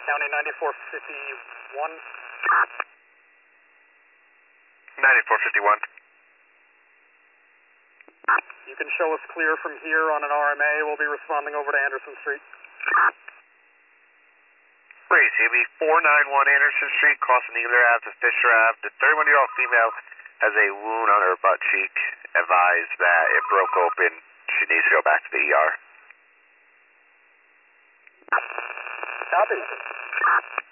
County 9451. 9451. You can show us clear from here on an RMA. We'll be responding over to Anderson Street. Please, it'll be 491 Anderson Street, crossing Ealer Ave to Fisher Ave. The 31-year-old female has a wound on her butt cheek. Advise that it broke open. She needs to go back to the ER. Copy.